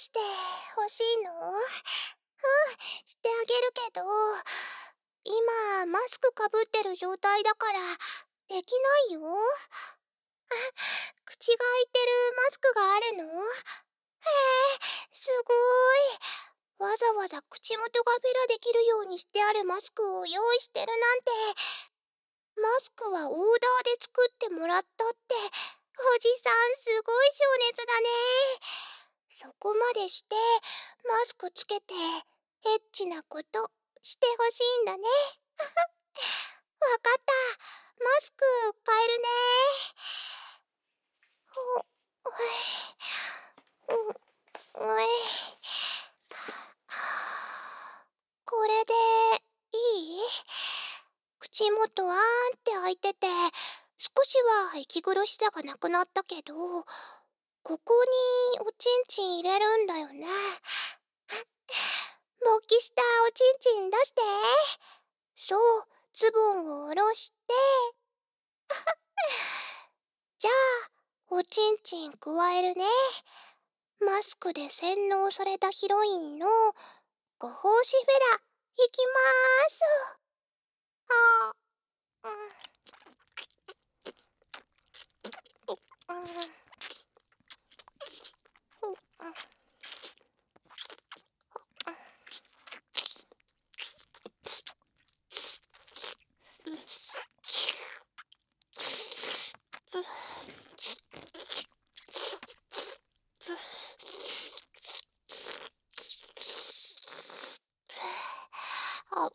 して欲しいの？してあげるけど、今マスクかぶってる状態だからできないよ。口が開いてるマスクがあるの？すごい。わざわざ口元がベラできるようにしてあるマスクを用意してるなんて。マスクはオーダーで作ってもらったって、おじさんすごい情熱だね。そこまでしてマスクつけてエッチなことしてほしいんだね。わかった。マスク変えるね。ほ、うえ、これでいい？口元あーんって開いてて、少しは息苦しさがなくなったけど、ここにおちんちん入れるんだよね。勃起したおちんちん出して。そう、ズボンを下ろして。じゃあ、おちんちん加えるね。マスクで洗脳されたヒロインのご奉仕フェラ、いきまーす。あー、あ、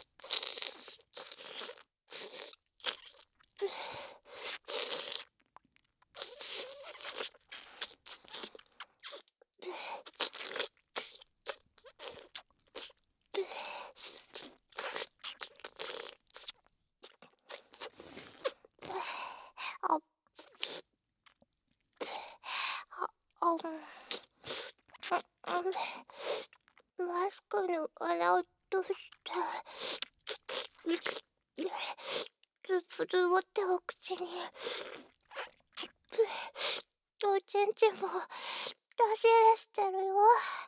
あ、マスクの穴を通したズボってお口におちんちんも出し入れしてるよ。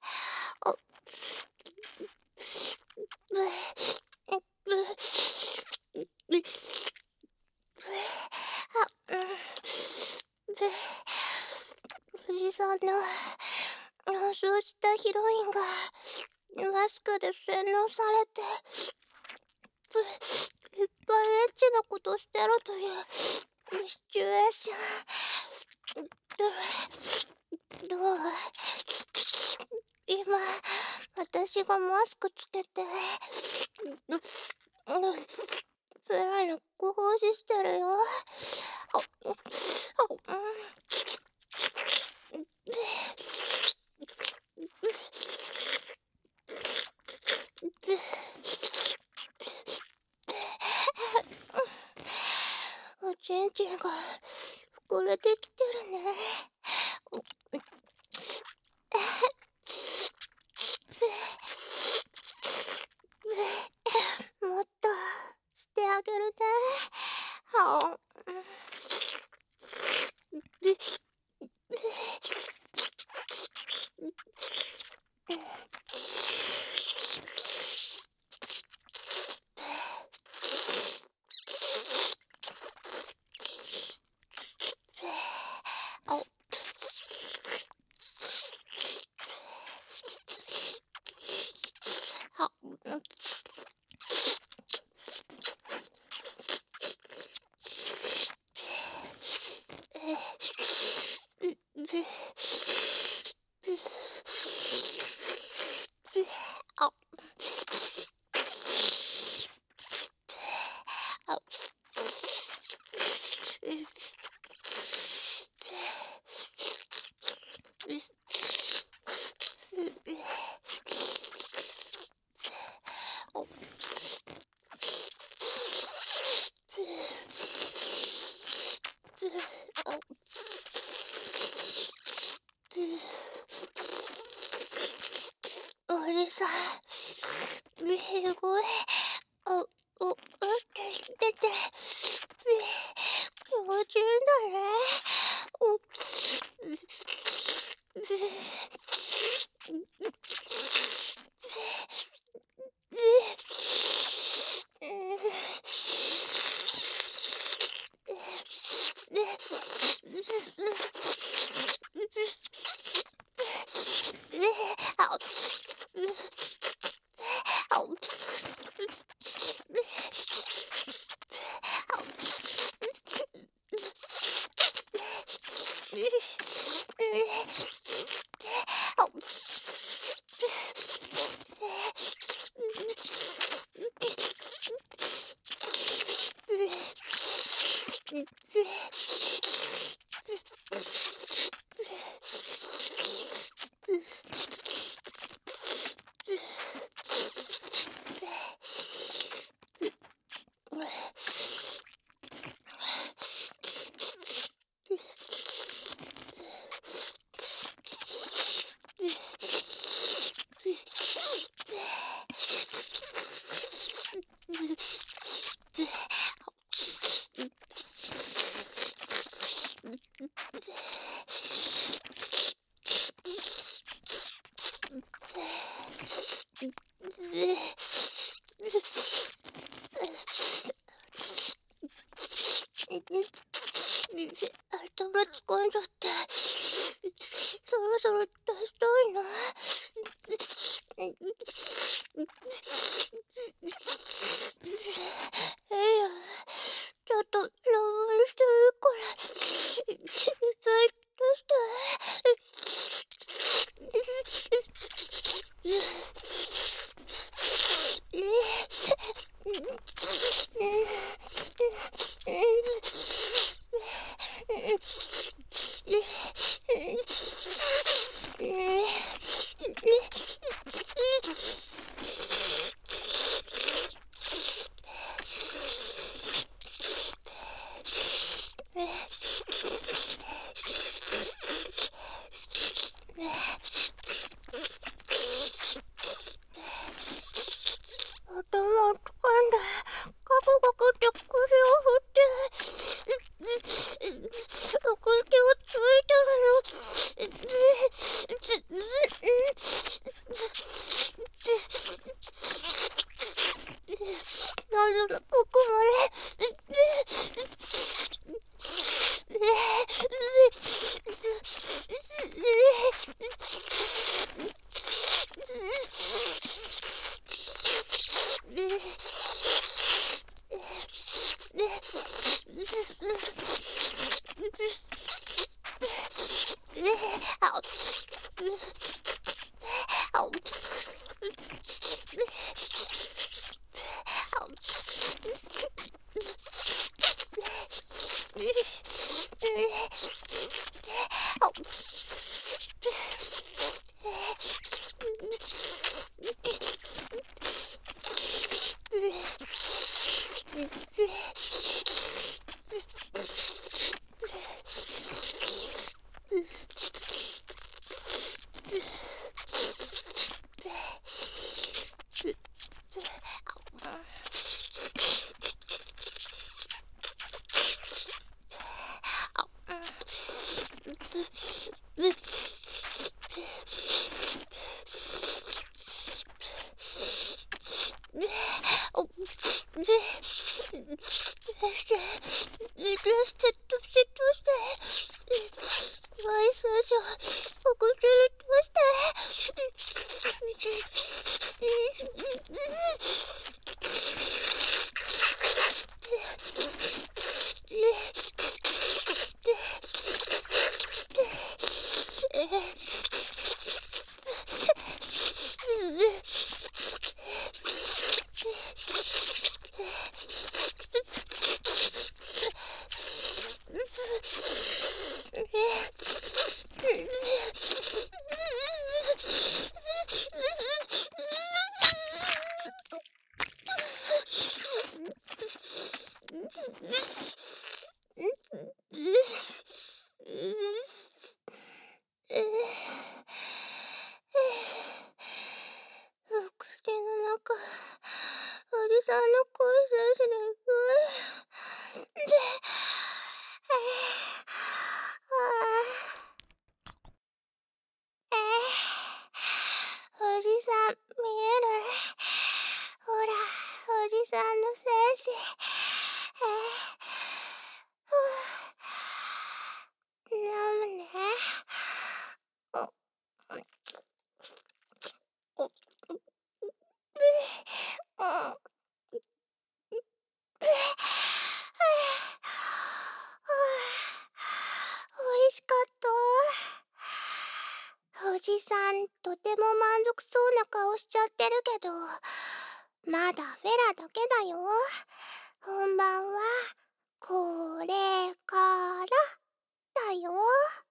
おじさんのそうしたヒロインがマスクで洗脳されていっぱいエッチなことしてるというシチュエーション。どう？今私がマスクつけてペラのご奉仕してるよ。おちんちんが膨れてきてるね。もっとしてあげるね。おじさん、すごい、ってしてて、気持ちいいんだね。 頭疲れちゃって、そろそろ出したいな。ちょっと、乱暴してるから、絶対出した頭を掴んで、カクカクって首を振って、口をついてるの。謎の奥ま口の中、おじさんの声ですね。おじさん、見える？ほら、おじさんの精子。飲むね。 とても満足そうな顔しちゃってるけど、まだフェラだけだよ。本番はこれからだよ。